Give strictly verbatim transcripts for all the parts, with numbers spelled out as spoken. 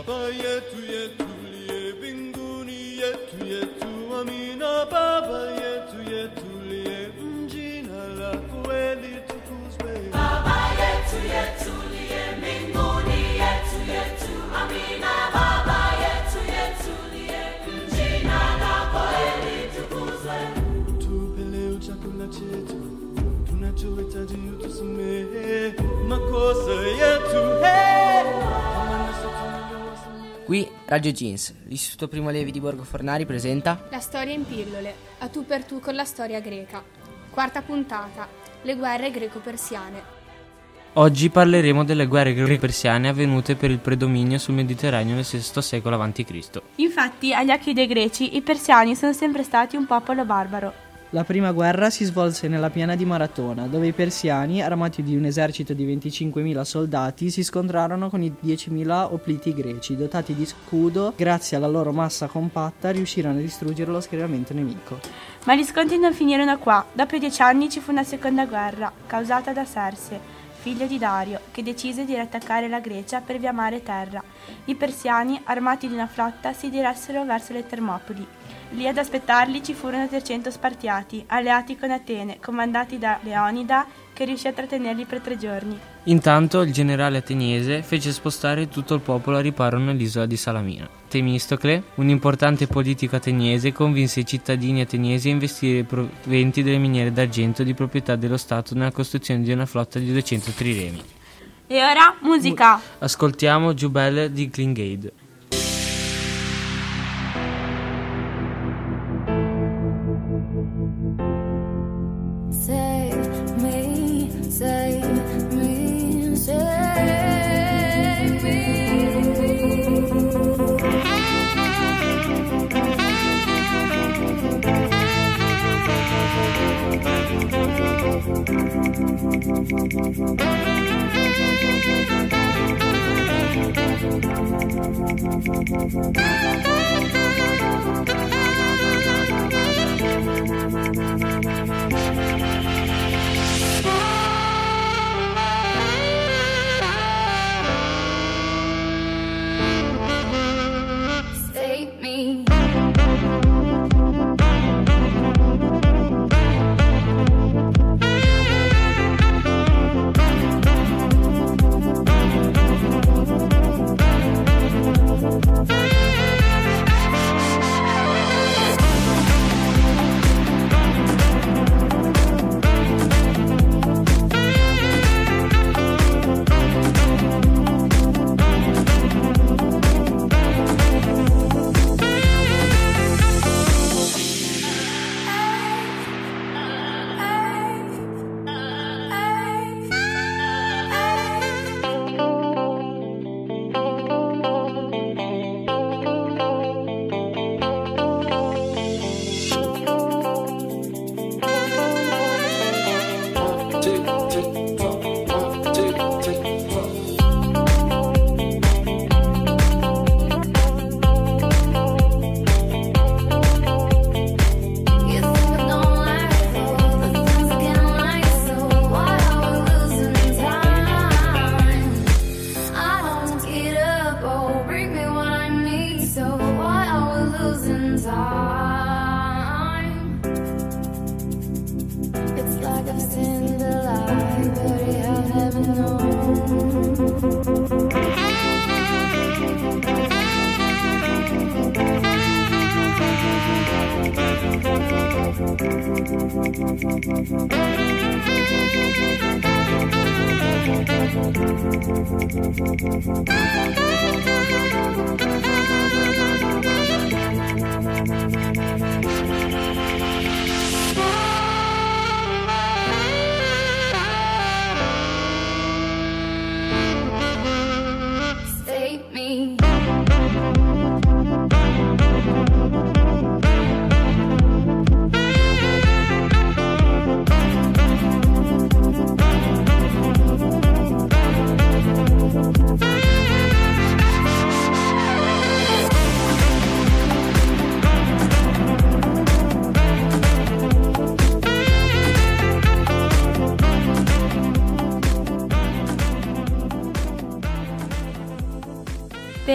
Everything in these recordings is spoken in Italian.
Qui Radio Jeans, l'Istituto Primo Levi di Borgo Fornari presenta La storia in pillole, a tu per tu con la storia greca. Quarta puntata, le guerre greco-persiane. Oggi parleremo delle guerre greco-persiane avvenute per il predominio sul Mediterraneo nel sesto secolo avanti Cristo Infatti, agli occhi dei greci, i persiani sono sempre stati un popolo barbaro. La prima guerra si svolse nella piana di Maratona, dove i persiani, armati di un esercito di venticinquemila soldati, si scontrarono con i diecimila opliti greci, dotati di scudo. Grazie alla loro massa compatta riuscirono a distruggere lo schieramento nemico. Ma gli scontri non finirono qua. Dopo dieci anni ci fu una seconda guerra, causata da Serse, figlio di Dario, che decise di attaccare la Grecia per via mare e terra. I persiani, armati di una flotta, si diressero verso le Termopili. Lì ad aspettarli ci furono trecento Spartiati, alleati con Atene, comandati da Leonida, che riuscì a trattenerli per tre giorni. Intanto il generale ateniese fece spostare tutto il popolo a riparo nell'isola di Salamina. Temistocle, un importante politico ateniese, convinse i cittadini ateniesi a investire i proventi delle miniere d'argento di proprietà dello Stato nella costruzione di una flotta di duecento triremi. E ora musica! Ascoltiamo Jubel di Klingade. Save me, save me, save me. Save me.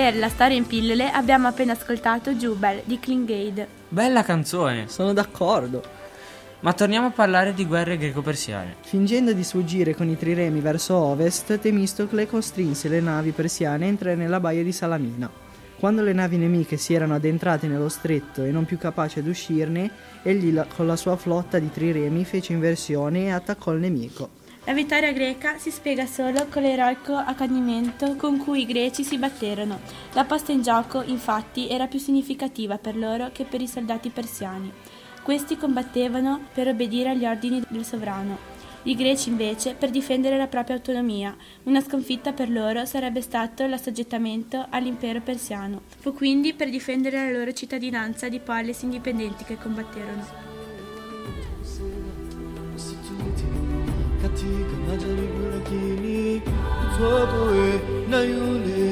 Per la storia in pillole abbiamo appena ascoltato Jubal di Klingade. Bella canzone! Sono d'accordo. Ma torniamo a parlare di guerre greco-persiane. Fingendo di sfuggire con i triremi verso ovest, Temistocle costrinse le navi persiane a entrare nella baia di Salamina. Quando le navi nemiche si erano addentrate nello stretto e non più capaci ad uscirne, egli la- con la sua flotta di triremi fece inversione e attaccò il nemico. La vittoria greca si spiega solo con l'eroico accanimento con cui i greci si batterono. La posta in gioco, infatti, era più significativa per loro che per i soldati persiani. Questi combattevano per obbedire agli ordini del sovrano. I greci invece per difendere la propria autonomia. Una sconfitta per loro sarebbe stato l'assoggettamento all'impero persiano. Fu quindi per difendere la loro cittadinanza di polis indipendenti che combatterono. katika najaribu lakini utwapo we na yule